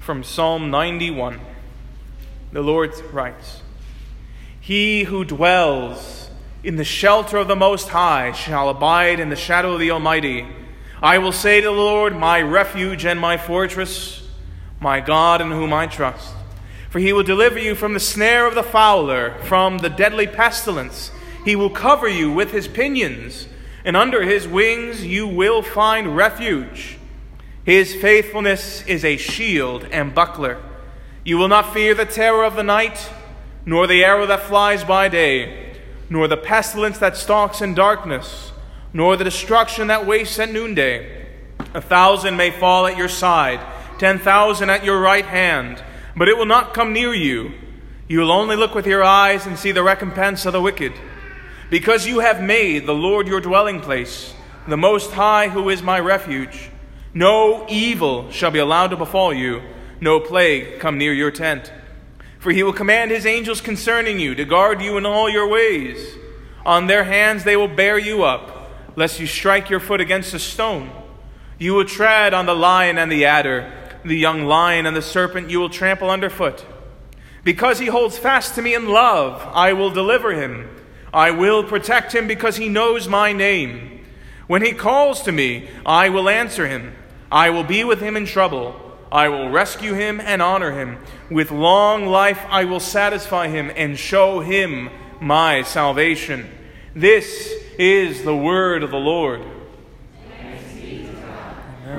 From Psalm 91, the Lord writes, "He who dwells in the shelter of the Most High shall abide in the shadow of the Almighty. I will say to the Lord, my refuge and my fortress, my God in whom I trust. For he will deliver you from the snare of the fowler, from the deadly pestilence. He will cover you with his pinions, and under his wings you will find refuge. His faithfulness is a shield and buckler. You will not fear the terror of the night, nor the arrow that flies by day, nor the pestilence that stalks in darkness, nor the destruction that wastes at noonday. 1,000 may fall at your side, 10,000 at your right hand, but it will not come near you. You will only look with your eyes and see the recompense of the wicked. Because you have made the Lord your dwelling place, the Most High who is my refuge, no evil shall be allowed to befall you, no plague come near your tent. For he will command his angels concerning you to guard you in all your ways. On their hands they will bear you up, lest you strike your foot against a stone. You will tread on the lion and the adder, the young lion and the serpent you will trample underfoot. Because he holds fast to me in love, I will deliver him. I will protect him because he knows my name. When he calls to me, I will answer him. I will be with him in trouble. I will rescue him and honor him. With long life I will satisfy him and show him my salvation." This is the word of the Lord. Thanks be to God.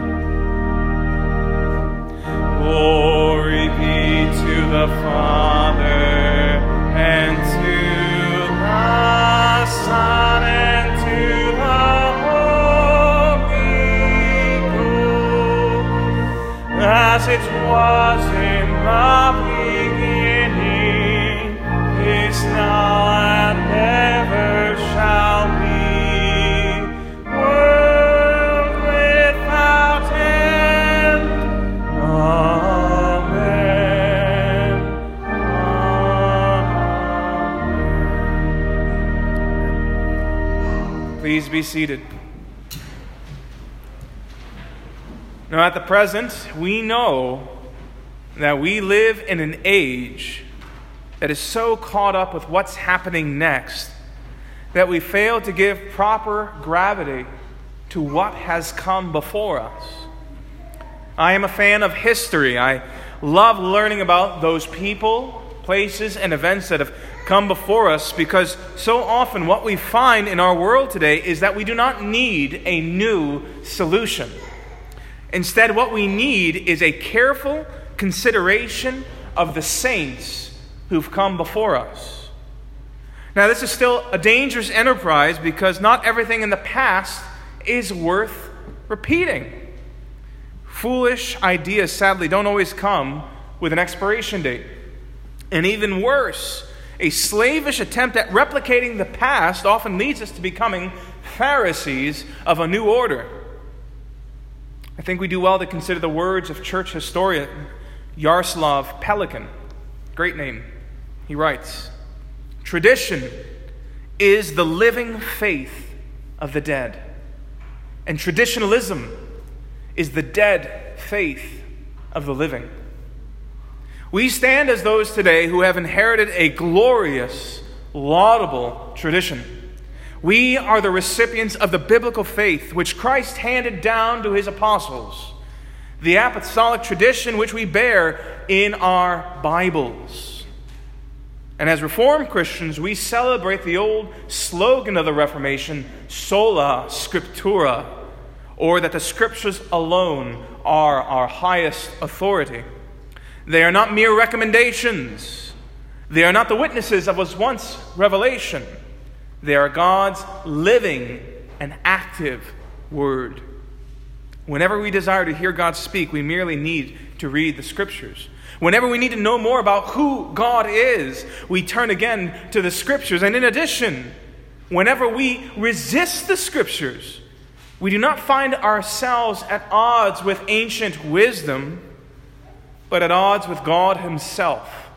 Amen. Glory be to the Father, and to the Son, and to the as it was in the beginning, is now, and ever shall be, world without end. Amen. Amen. Please be seated. Now, at the present, we know that we live in an age that is so caught up with what's happening next that we fail to give proper gravity to what has come before us. I am a fan of history. I love learning about those people, places, and events that have come before us, because so often what we find in our world today is that we do not need a new solution. Instead, what we need is a careful consideration of the saints who've come before us. Now, this is still a dangerous enterprise because not everything in the past is worth repeating. Foolish ideas, sadly, don't always come with an expiration date. And even worse, a slavish attempt at replicating the past often leads us to becoming Pharisees of a new order. I think we do well to consider the words of church historian Yaroslav Pelikan. Great name. He writes, "Tradition is the living faith of the dead, and traditionalism is the dead faith of the living." We stand as those today who have inherited a glorious, laudable tradition. We are the recipients of the biblical faith which Christ handed down to his apostles, the apostolic tradition which we bear in our Bibles. And as Reformed Christians, we celebrate the old slogan of the Reformation, sola scriptura, or that the Scriptures alone are our highest authority. They are not mere recommendations. They are not the witnesses of what was once revelation. They are God's living and active word. Whenever we desire to hear God speak, we merely need to read the Scriptures. Whenever we need to know more about who God is, we turn again to the Scriptures. And in addition, whenever we resist the Scriptures, we do not find ourselves at odds with ancient wisdom, but at odds with God himself.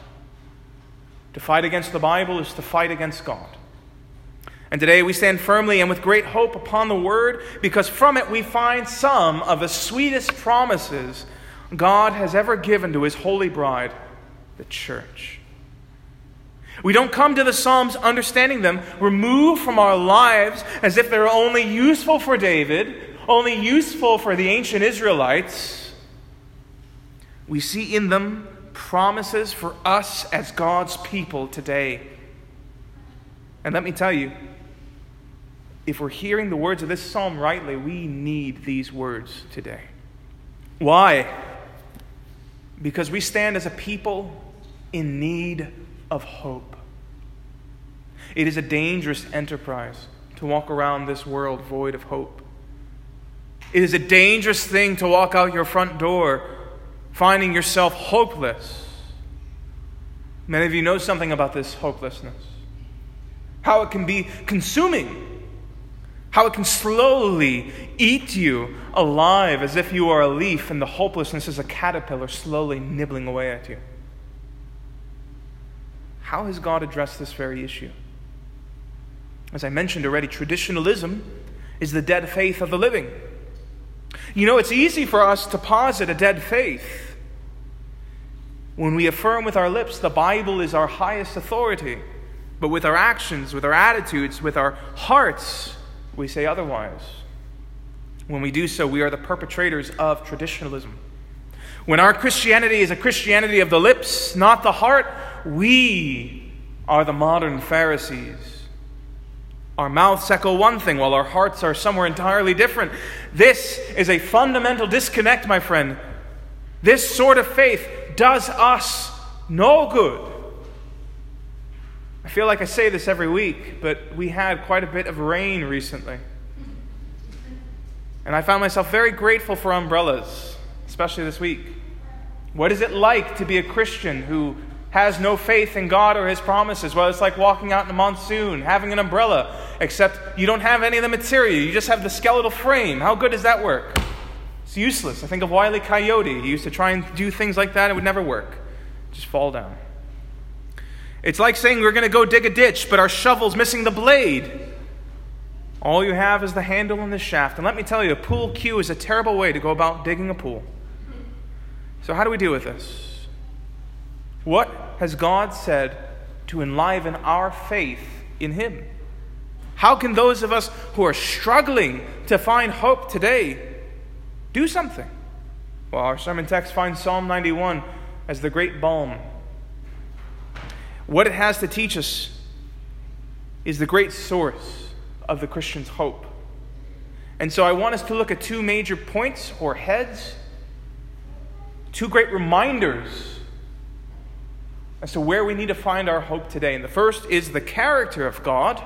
To fight against the Bible is to fight against God. And today we stand firmly and with great hope upon the Word, because from it we find some of the sweetest promises God has ever given to his holy bride, the church. We don't come to the Psalms understanding them removed from our lives as if they're only useful for David, only useful for the ancient Israelites. We see in them promises for us as God's people today. And let me tell you, if we're hearing the words of this psalm rightly, we need these words today. Why? Because we stand as a people in need of hope. It is a dangerous enterprise to walk around this world void of hope. It is a dangerous thing to walk out your front door finding yourself hopeless. Many of you know something about this hopelessness. How it can be consuming. How it can slowly eat you alive as if you are a leaf and the hopelessness is a caterpillar slowly nibbling away at you. How has God addressed this very issue? As I mentioned already, traditionalism is the dead faith of the living. You know, it's easy for us to posit a dead faith when we affirm with our lips the Bible is our highest authority, but with our actions, with our attitudes, with our hearts, we say otherwise. When we do so, we are the perpetrators of traditionalism. When our Christianity is a Christianity of the lips, not the heart, we are the modern Pharisees. Our mouths echo one thing while our hearts are somewhere entirely different. This is a fundamental disconnect, my friend. This sort of faith does us no good. I feel like I say this every week, but we had quite a bit of rain recently. And I found myself very grateful for umbrellas, especially this week. What is it like to be a Christian who has no faith in God or his promises? Well, it's like walking out in a monsoon, having an umbrella, except you don't have any of the material. You just have the skeletal frame. How good does that work? It's useless. I think of Wile E. Coyote. He used to try and do things like that. It would never work. Just fall down. It's like saying we're going to go dig a ditch, but our shovel's missing the blade. All you have is the handle and the shaft. And let me tell you, a pool cue is a terrible way to go about digging a pool. So how do we deal with this? What has God said to enliven our faith in Him? How can those of us who are struggling to find hope today do something? Well, our sermon text finds Psalm 91 as the great balm. What it has to teach us is the great source of the Christian's hope. And so I want us to look at two major points or heads, two great reminders as to where we need to find our hope today. And the first is the character of God.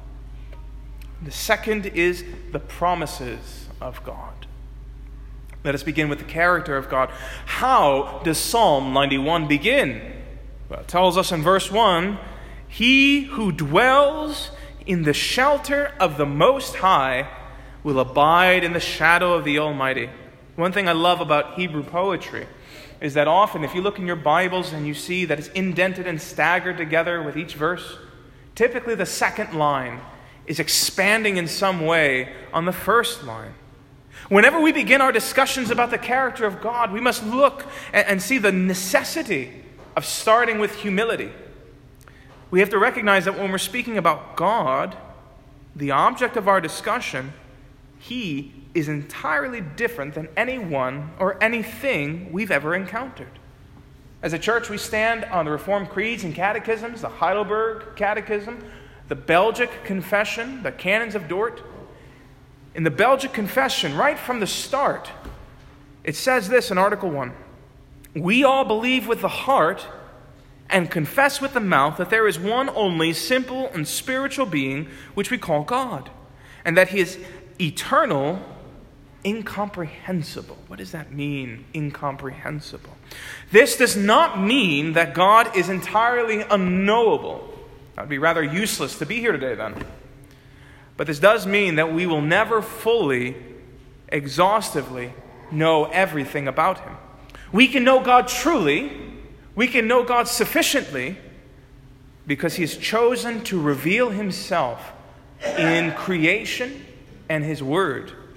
The second is the promises of God. Let us begin with the character of God. How does Psalm 91 begin? Well, it tells us in verse 1, "He who dwells in the shelter of the Most High will abide in the shadow of the Almighty." One thing I love about Hebrew poetry is that often if you look in your Bibles and you see that it's indented and staggered together with each verse, typically the second line is expanding in some way on the first line. Whenever we begin our discussions about the character of God, we must look and see the necessity of starting with humility. We have to recognize that when we're speaking about God, the object of our discussion, He is entirely different than anyone or anything we've ever encountered. As a church, we stand on the Reformed creeds and catechisms, the Heidelberg Catechism, the Belgic Confession, the Canons of Dort. In the Belgic Confession, right from the start, it says this in Article 1. "We all believe with the heart and confess with the mouth that there is one only simple and spiritual being which we call God, and that He is eternal, incomprehensible." What does that mean, incomprehensible? This does not mean that God is entirely unknowable. That would be rather useless to be here today then. But this does mean that we will never fully, exhaustively know everything about Him. We can know God truly, we can know God sufficiently, because He has chosen to reveal Himself in creation and His Word.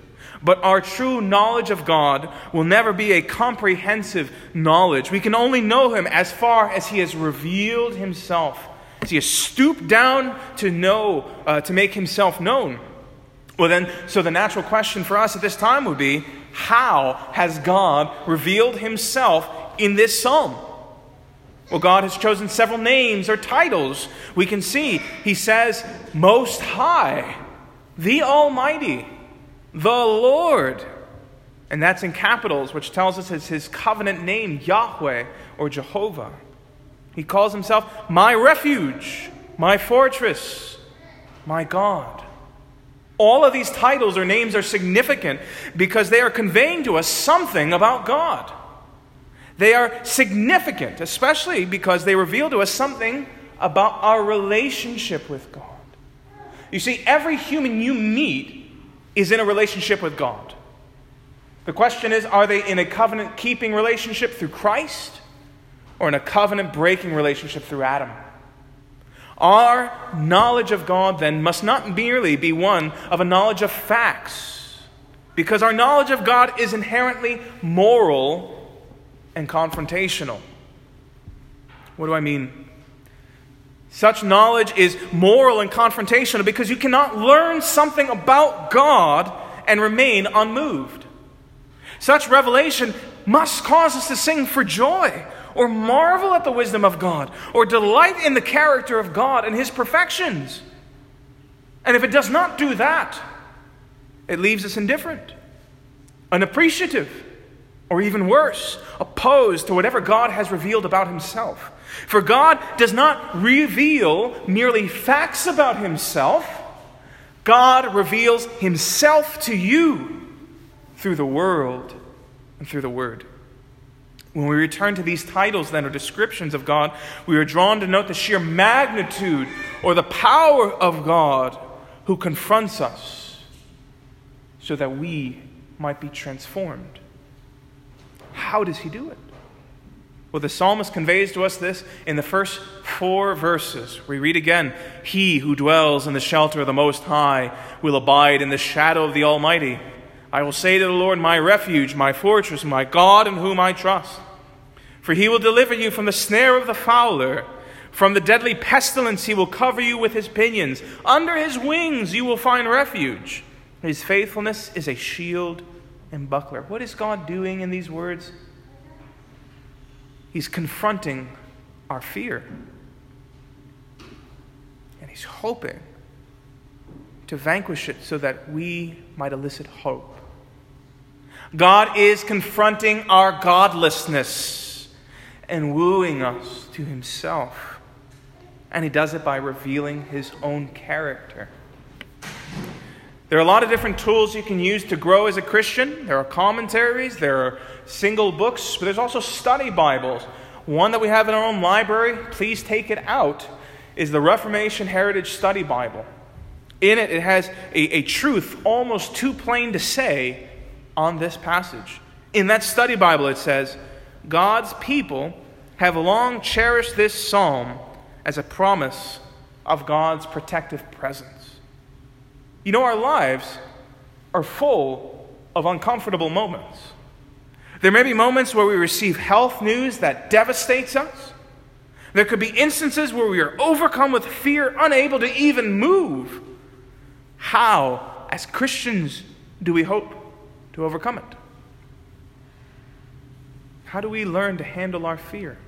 But our true knowledge of God will never be a comprehensive knowledge. We can only know Him as far as He has revealed Himself. As He has stooped down to know, to make Himself known. Well then, so the natural question for us at this time would be, how has God revealed Himself in this psalm? Well, God has chosen several names or titles. We can see He says, Most High, the Almighty, the Lord. And that's in capitals, which tells us it's His covenant name, Yahweh or Jehovah. He calls Himself my refuge, my fortress, my God. All of these titles or names are significant because they are conveying to us something about God. They are significant, especially because they reveal to us something about our relationship with God. You see, every human you meet is in a relationship with God. The question is, are they in a covenant-keeping relationship through Christ or in a covenant-breaking relationship through Adam? Our knowledge of God, then, must not merely be one of a knowledge of facts, because our knowledge of God is inherently moral and confrontational. What do I mean? Such knowledge is moral and confrontational because you cannot learn something about God and remain unmoved. Such revelation must cause us to sing for joy, or marvel at the wisdom of God, or delight in the character of God and His perfections. And if it does not do that, it leaves us indifferent, unappreciative, or even worse, opposed to whatever God has revealed about Himself. For God does not reveal merely facts about Himself. God reveals Himself to you through the world and through the Word. When we return to these titles then, or descriptions of God, we are drawn to note the sheer magnitude or the power of God who confronts us so that we might be transformed. How does He do it? Well, the psalmist conveys to us this in the first 4 verses. We read again, He who dwells in the shelter of the Most High will abide in the shadow of the Almighty. I will say to the Lord, my refuge, my fortress, my God in whom I trust. For He will deliver you from the snare of the fowler. From the deadly pestilence He will cover you with His pinions. Under His wings you will find refuge. His faithfulness is a shield and buckler. What is God doing in these words? He's confronting our fear. And He's hoping to vanquish it so that we might elicit hope. God is confronting our godlessness and wooing us to Himself. And He does it by revealing His own character. There are a lot of different tools you can use to grow as a Christian. There are commentaries, there are single books, but there's also study Bibles. One that we have in our own library, please take it out, is the Reformation Heritage Study Bible. In it, it has a truth almost too plain to say on this passage. In that study Bible, it says, God's people have long cherished this psalm as a promise of God's protective presence. You know, our lives are full of uncomfortable moments. There may be moments where we receive health news that devastates us. There could be instances where we are overcome with fear, unable to even move. How, as Christians, do we hope to overcome it? How do we learn to handle our fear?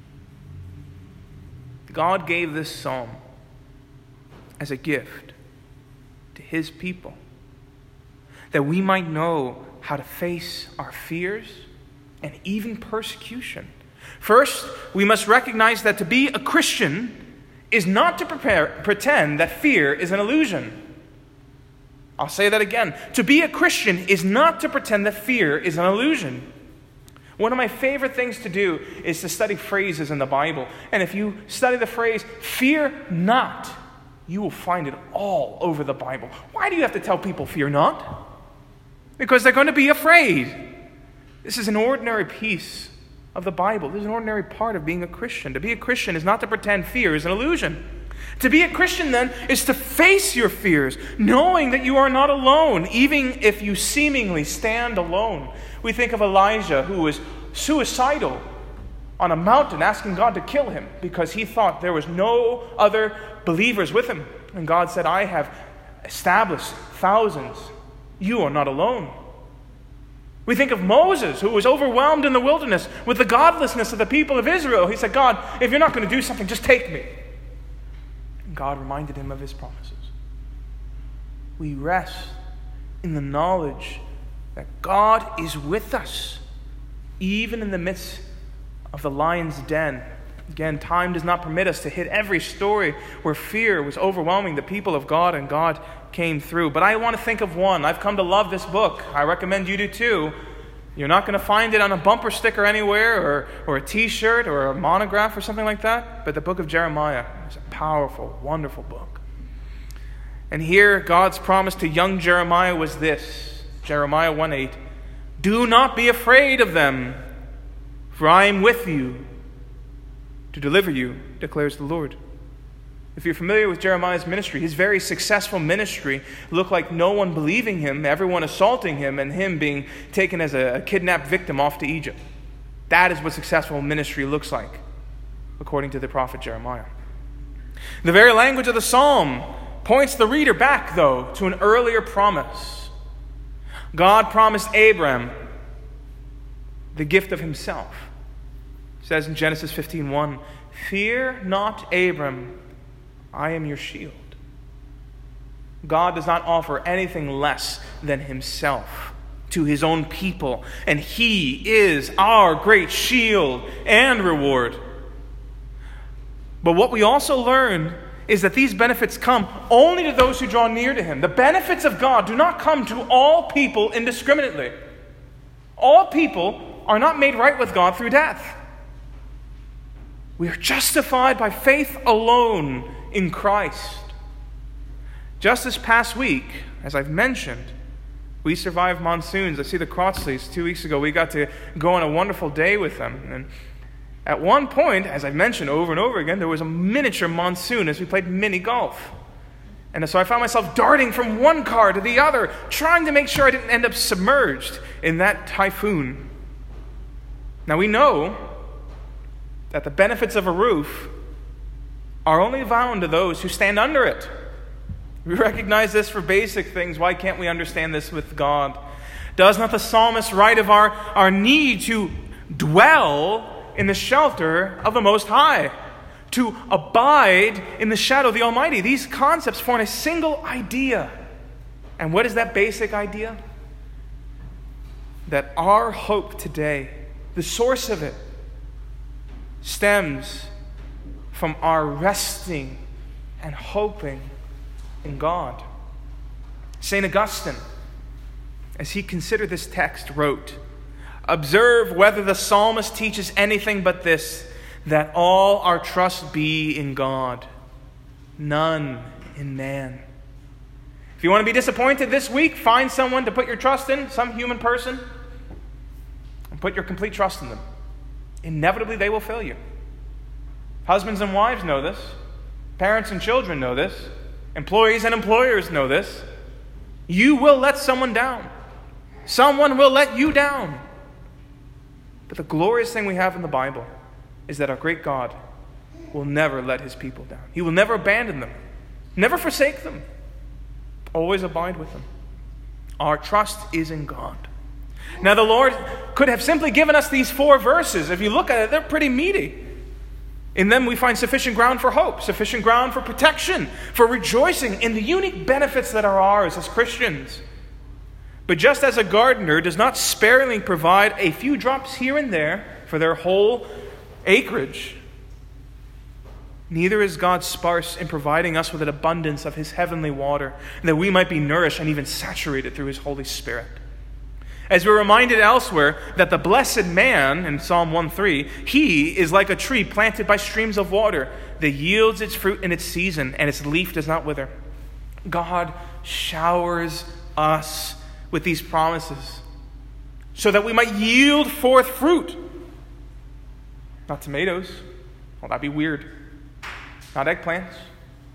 God gave this psalm as a gift to His people, that we might know how to face our fears and even persecution. First, we must recognize that to be a Christian is not to pretend that fear is an illusion. I'll say that again. To be a Christian is not to pretend that fear is an illusion. One of my favorite things to do is to study phrases in the Bible. And if you study the phrase, fear not, you will find it all over the Bible. Why do you have to tell people fear not? Because they're going to be afraid. This is an ordinary piece of the Bible. This is an ordinary part of being a Christian. To be a Christian is not to pretend fear is an illusion. To be a Christian, then, is to face your fears, knowing that you are not alone, even if you seemingly stand alone. We think of Elijah, who was suicidal on a mountain, asking God to kill him because he thought there was no other believers with him. And God said, I have established thousands. You are not alone. We think of Moses, who was overwhelmed in the wilderness with the godlessness of the people of Israel. He said, God, if you're not going to do something, just take me. And God reminded him of his promises. We rest in the knowledge that God is with us, even in the midst of the lion's den. Again, time does not permit us to hit every story where fear was overwhelming the people of God and God came through. But I want to think of one. I've come to love this book. I recommend you do too. You're not going to find it on a bumper sticker anywhere or a t-shirt or a monograph or something like that. But the book of Jeremiah is a powerful, wonderful book. And here God's promise to young Jeremiah was this. Jeremiah 1:8. Do not be afraid of them, for I am with you to deliver you, declares the Lord. If you're familiar with Jeremiah's ministry, his very successful ministry looked like no one believing him, everyone assaulting him, and him being taken as a kidnapped victim off to Egypt. That is what successful ministry looks like, according to the prophet Jeremiah. The very language of the psalm points the reader back, though, to an earlier promise. God promised Abraham the gift of himself. It says in Genesis 15:1, Fear not, Abram, I am your shield. God does not offer anything less than himself to his own people, and he is our great shield and reward. But what we also learn is that these benefits come only to those who draw near to him. The benefits of God do not come to all people indiscriminately. All people are not made right with God through death. We are justified by faith alone in Christ. Just this past week, as I've mentioned, we survived monsoons. I see the Crotsleys 2 weeks ago. We got to go on a wonderful day with them. And at one point, as I mentioned over and over again, there was a miniature monsoon as we played mini golf. And so I found myself darting from one car to the other, trying to make sure I didn't end up submerged in that typhoon. Now we know that the benefits of a roof are only found to those who stand under it. We recognize this for basic things. Why can't we understand this with God? Does not the psalmist write of our need to dwell in the shelter of the Most High, to abide in the shadow of the Almighty? These concepts form a single idea. And what is that basic idea? That our hope today, the source of it, stems from our resting and hoping in God. St. Augustine, as he considered this text, wrote, Observe whether the psalmist teaches anything but this, that all our trust be in God, none in man. If you want to be disappointed this week, find someone to put your trust in, some human person, and put your complete trust in them. Inevitably, they will fail you. Husbands and wives know this. Parents and children know this. Employees and employers know this. You will let someone down. Someone will let you down. But the glorious thing we have in the Bible is that our great God will never let his people down. He will never abandon them, never forsake them, always abide with them. Our trust is in God. Now the Lord could have simply given us these 4 verses. If you look at it, they're pretty meaty. In them we find sufficient ground for hope, sufficient ground for protection, for rejoicing in the unique benefits that are ours as Christians. But just as a gardener does not sparingly provide a few drops here and there for their whole acreage, neither is God sparse in providing us with an abundance of his heavenly water, that we might be nourished and even saturated through his Holy Spirit. As we're reminded elsewhere that the blessed man, in Psalm 1:3, he is like a tree planted by streams of water that yields its fruit in its season, and its leaf does not wither. God showers us with these promises so that we might yield forth fruit. Not tomatoes. Well, that'd be weird. Not eggplants.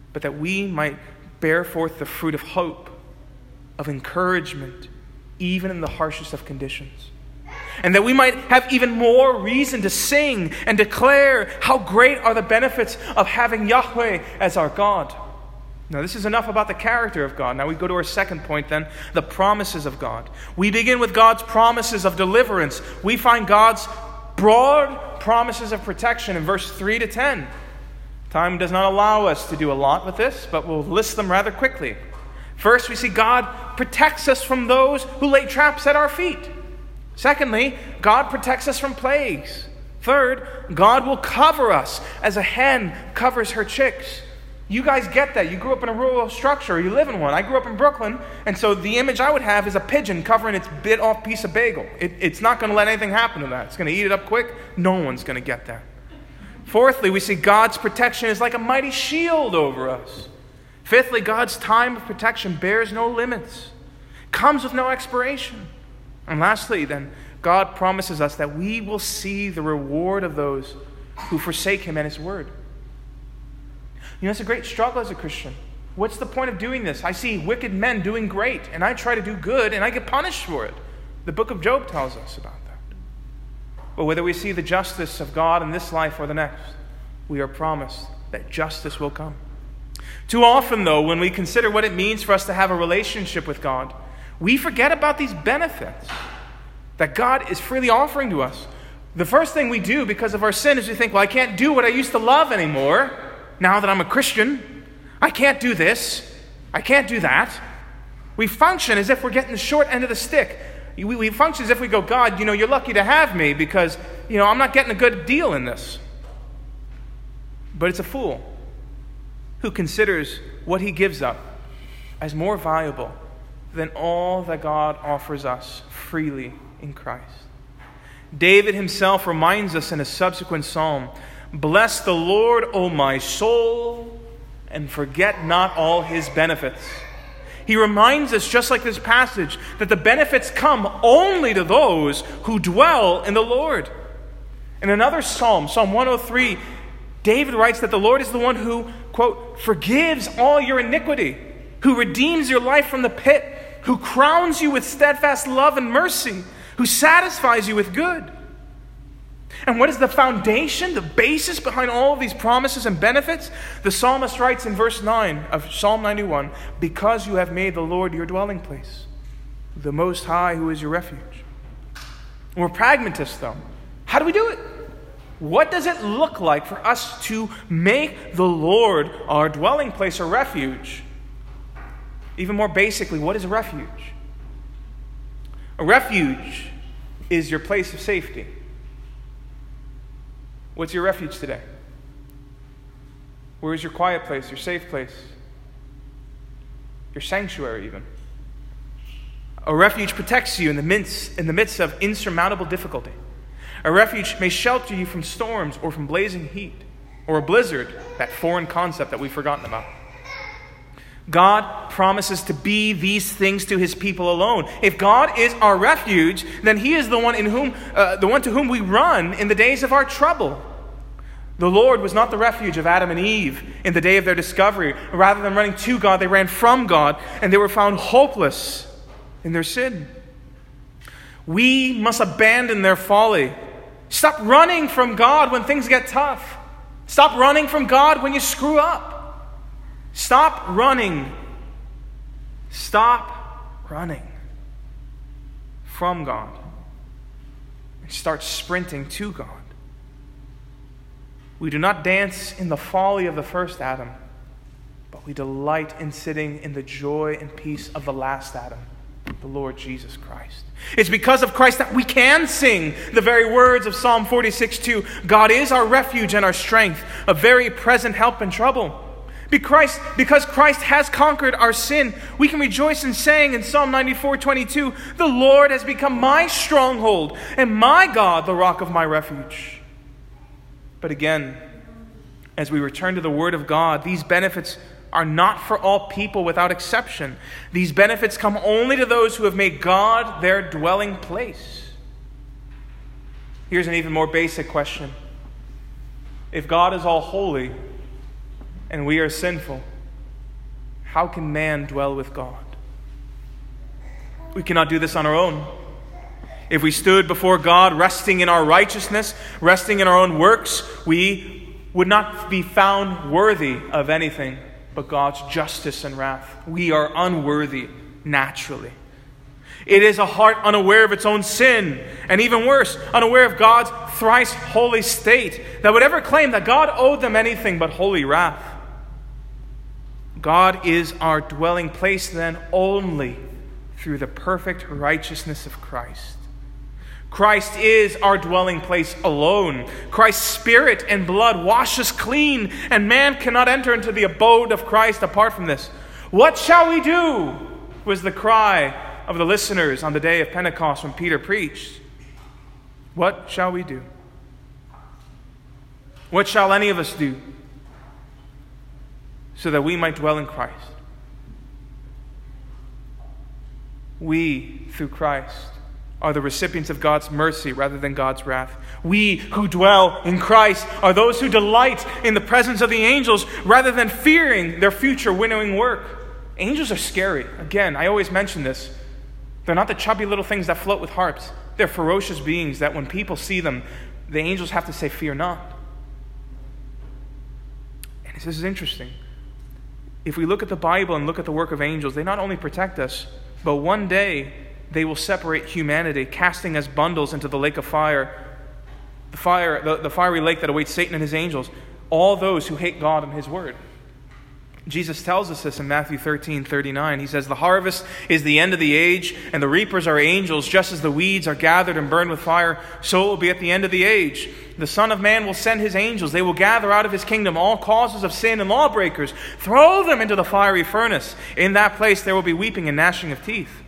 but that we might bear forth the fruit of hope, of encouragement, even in the harshest of conditions. And that we might have even more reason to sing and declare how great are the benefits of having Yahweh as our God. Now, this is enough about the character of God. Now we go to our second point then, the promises of God. We begin with God's promises of deliverance. We find God's broad promises of protection in verse 3 to 10. Time does not allow us to do a lot with this, but we'll list them rather quickly. First, we see God protects us from those who lay traps at our feet. Secondly, God protects us from plagues. Third, God will cover us as a hen covers her chicks. You guys get that. You grew up in a rural structure. You live in one. I grew up in Brooklyn, and so the image I would have is a pigeon covering its bit-off piece of bagel. It's not going to let anything happen to that. It's going to eat it up quick. No one's going to get that. Fourthly, we see God's protection is like a mighty shield over us. Fifthly, God's time of protection bears no limits, comes with no expiration. And lastly, then, God promises us that we will see the reward of those who forsake Him and His word. You know, it's a great struggle as a Christian. What's the point of doing this? I see wicked men doing great, and I try to do good, and I get punished for it. The book of Job tells us about that. But whether we see the justice of God in this life or the next, we are promised that justice will come. Too often, though, when we consider what it means for us to have a relationship with God, we forget about these benefits that God is freely offering to us. The first thing we do because of our sin is we think, well, I can't do what I used to love anymore now that I'm a Christian. I can't do this. I can't do that. We function as if we're getting the short end of the stick. We function as if we go, God, you're lucky to have me because, I'm not getting a good deal in this. But it's a fool who considers what he gives up as more valuable than all that God offers us freely in Christ. David himself reminds us in a subsequent psalm, "Bless the Lord, O my soul, and forget not all His benefits." He reminds us, just like this passage, that the benefits come only to those who dwell in the Lord. In another psalm, Psalm 103, David writes that the Lord is the one who, quote, forgives all your iniquity, who redeems your life from the pit, who crowns you with steadfast love and mercy, who satisfies you with good. And what is the foundation, the basis behind all of these promises and benefits? The psalmist writes in verse 9 of Psalm 91, "Because you have made the Lord your dwelling place, the Most High who is your refuge." We're pragmatists, though. How do we do it? What does it look like for us to make the Lord our dwelling place or refuge? Even more basically, what is a refuge? A refuge is your place of safety. What's your refuge today? Where is your quiet place, your safe place? Your sanctuary, even. A refuge protects you in the midst of insurmountable difficulty. A refuge may shelter you from storms or from blazing heat or a blizzard, that foreign concept that we've forgotten about. God promises to be these things to His people alone. If God is our refuge, then He is the one to whom we run in the days of our trouble. The Lord was not the refuge of Adam and Eve in the day of their discovery. Rather than running to God, they ran from God, and they were found hopeless in their sin. We must abandon their folly. Stop running from God when things get tough. Stop running from God when you screw up. Stop running. Stop running from God. And start sprinting to God. We do not dance in the folly of the first Adam, but we delight in sitting in the joy and peace of the last Adam, the Lord Jesus Christ. It's because of Christ that we can sing the very words of Psalm 46:2. God is our refuge and our strength, a very present help in trouble. Because Christ has conquered our sin, we can rejoice in saying in Psalm 94:22, "The Lord has become my stronghold, and my God, the rock of my refuge." But again, as we return to the Word of God, these benefits are not for all people without exception. These benefits come only to those who have made God their dwelling place. Here's an even more basic question. If God is all holy and we are sinful, how can man dwell with God? We cannot do this on our own. If we stood before God resting in our righteousness, resting in our own works, we would not be found worthy of anything but God's justice and wrath. We are unworthy naturally. It is a heart unaware of its own sin, and even worse, unaware of God's thrice holy state, that would ever claim that God owed them anything but holy wrath. God is our dwelling place then only through the perfect righteousness of Christ. Christ is our dwelling place alone. Christ's spirit and blood wash us clean, and man cannot enter into the abode of Christ apart from this. What shall we do? Was the cry of the listeners on the day of Pentecost when Peter preached. What shall we do? What shall any of us do so that we might dwell in Christ? We, through Christ, are the recipients of God's mercy rather than God's wrath. We who dwell in Christ are those who delight in the presence of the angels rather than fearing their future winnowing work. Angels are scary. Again, I always mention this. They're not the chubby little things that float with harps. They're ferocious beings that when people see them, the angels have to say, "Fear not." And this is interesting. If we look at the Bible and look at the work of angels, they not only protect us, but one day they will separate humanity, casting as bundles into the lake of fire, the fiery lake that awaits Satan and his angels, all those who hate God and his word. Jesus tells us this in Matthew 13:39. He says, "The harvest is the end of the age, and the reapers are angels. Just as the weeds are gathered and burned with fire, so it will be at the end of the age. The Son of Man will send his angels. They will gather out of his kingdom all causes of sin and lawbreakers, throw them into the fiery furnace. In that place there will be weeping and gnashing of teeth."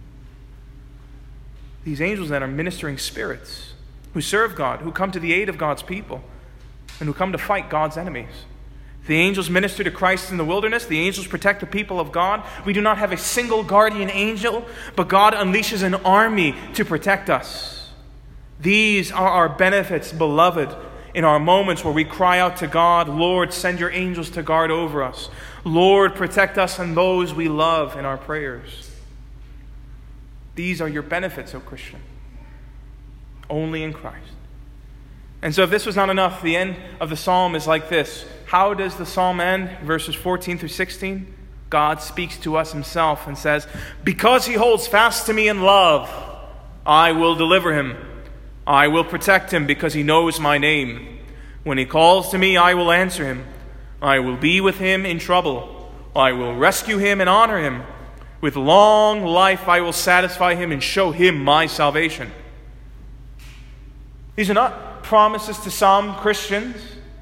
These angels then are ministering spirits who serve God, who come to the aid of God's people, and who come to fight God's enemies. The angels minister to Christ in the wilderness. The angels protect the people of God. We do not have a single guardian angel, but God unleashes an army to protect us. These are our benefits, beloved, in our moments where we cry out to God, "Lord, send your angels to guard over us. Lord, protect us and those we love," in our prayers. These are your benefits, O Christian, only in Christ. And so if this was not enough, the end of the psalm is like this. How does the psalm end? Verses 14 through 16. God speaks to us himself and says, "Because he holds fast to me in love, I will deliver him. I will protect him because he knows my name. When he calls to me, I will answer him. I will be with him in trouble. I will rescue him and honor him. With long life I will satisfy him and show him my salvation." These are not promises to some Christians.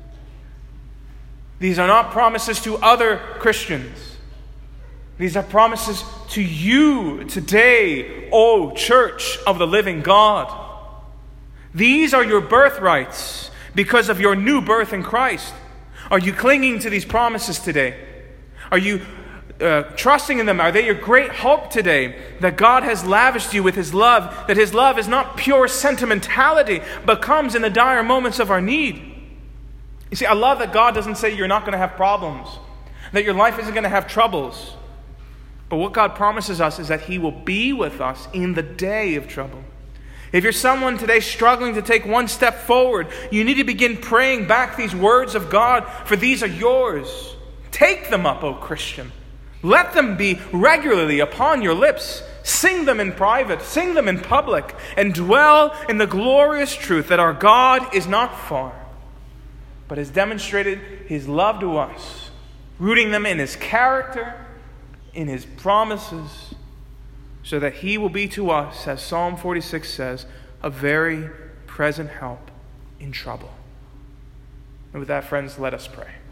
These are not promises to other Christians. These are promises to you today, O church of the living God. These are your birthrights because of your new birth in Christ. Are you clinging to these promises today? Are you trusting in them? Are they your great hope today? That God has lavished you with his love, that his love is not pure sentimentality, but comes in the dire moments of our need. You see, I love that God doesn't say you're not going to have problems, that your life isn't going to have troubles. But what God promises us is that he will be with us in the day of trouble. If you're someone today struggling to take one step forward, you need to begin praying back these words of God, for these are yours. Take them up, O Christian. Let them be regularly upon your lips. Sing them in private, sing them in public, and dwell in the glorious truth that our God is not far, but has demonstrated his love to us, rooting them in his character, in his promises, so that he will be to us, as Psalm 46 says, a very present help in trouble. And with that, friends, let us pray.